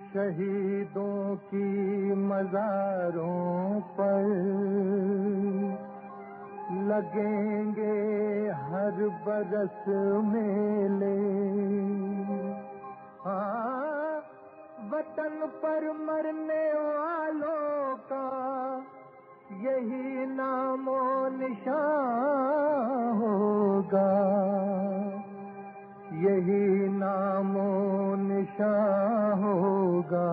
शहीदों की मज़ारों पर लगेंगे हर बरस मेले। हाँ, वतन पर मरने वालों का यही नामो निशान होगा, यही नामो निशान होगा।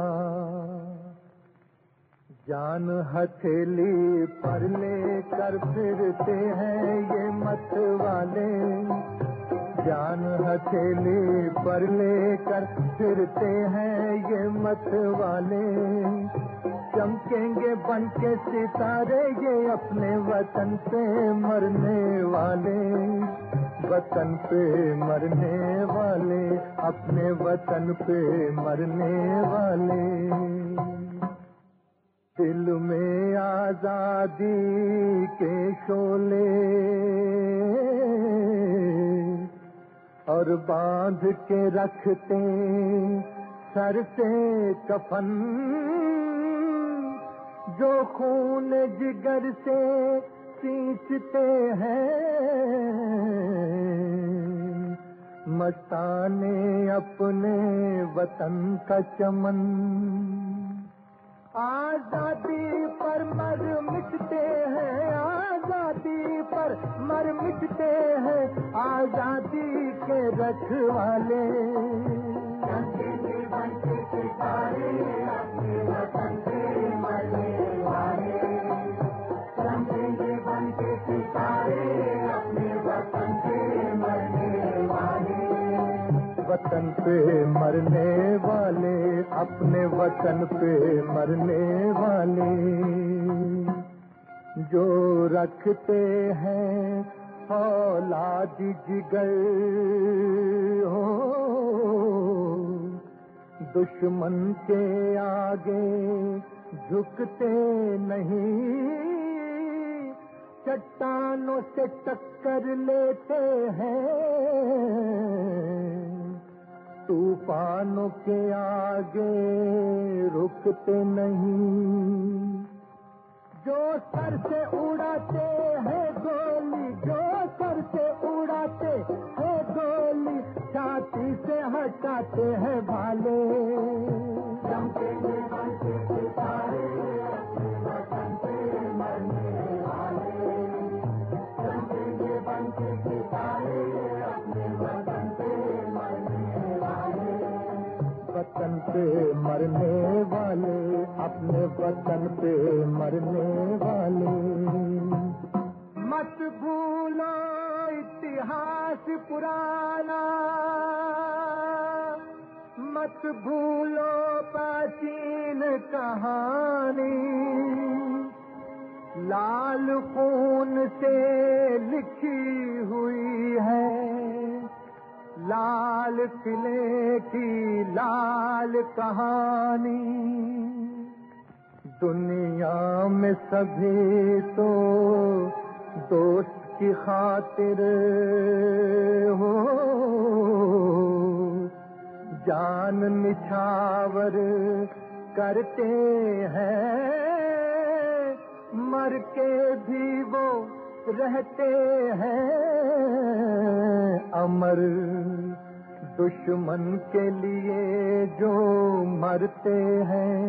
जान हथेली पर लेकर फिरते हैं ये मत वाले, जान हथेली पर लेकर फिरते हैं ये मत वाले। चमकेंगे बनके सितारे ये अपने वतन पे मरने वाले, वतन पे मरने वाले, अपने वतन पे मरने वाले। दिल में आजादी के शोले और बांध के रखते सर से कफन, जो खून जिगर से सींचते हैं मस्ताने अपने वतन का चमन। आजादी पर मर मिटते हैं, आजादी पर मर मिटते हैं आजादी के रखवाले। अपने वतन पे मरने वाले, बनके सितारे अपने वतन पे मरने वाले, वतन पे मरने वाले, अपने वतन पे मरने वाले। जो रखते हैं औलाद जिगर हो, दुश्मन के आगे झुकते नहीं, चट्टानों से टक्कर लेते हैं, तूफानों के आगे रुकते नहीं। जो सर से उड़ाते हैं गोली, जो सर से उड़ाते हैं गोली, छाती से हटाते हैं भाले। वतन पे मरने वाले, अपने वतन पे मरने वाले। मत भूलो इतिहास पुराना, मत भूलो प्राचीन कहानी। लाल खून से लिखी हुई है लाल किले की लाल कहानी। दुनिया में सभी तो दोस्त की खातिर हो जान निछावर करते हैं, मर के भी वो रहते हैं अमर। दुश्मन के लिए जो मरते हैं,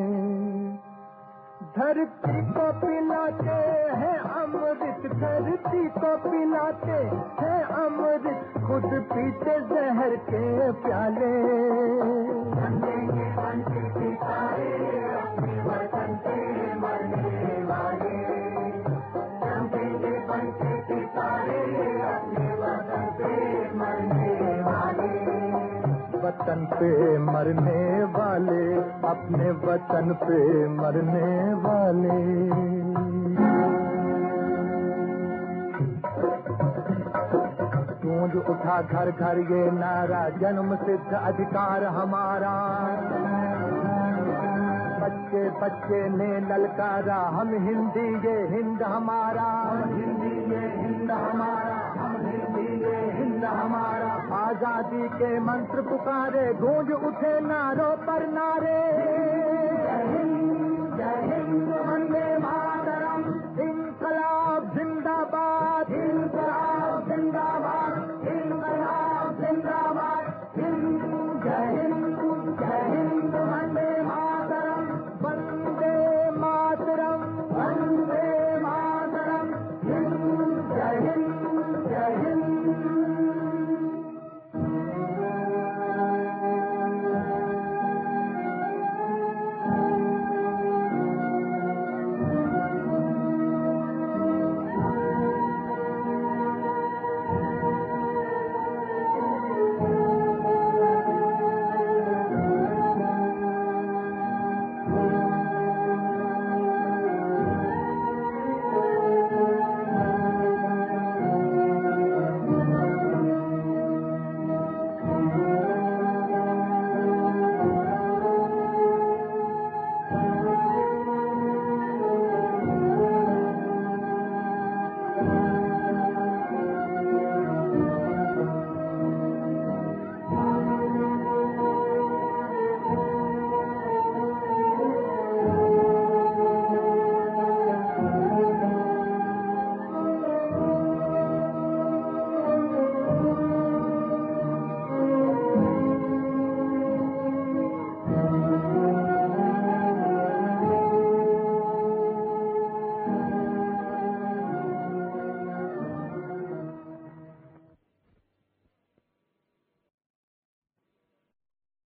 धरती को पिलाते हैं अमृत, धरती को पिलाते हैं अमृत, खुद पीते जहर के प्याले। अपने वतन पे मरने वाले, अपने वतन पे मरने वाले, वतन पे मरने वाले, अपने वतन पे मरने वाले। गूंज उठा घर घर ये नारा, जन्म सिद्ध अधिकार हमारा। बच्चे बच्चे ने ललकारा, हम हिंदी ये हिंद हमारा, हम हिंदी ये हिंद हमारा, हम हिंदी ये हिंद हमारा। आजादी के मंत्र पुकारे, गूंज उठे नारों पर नारे, जय हिंद वंदे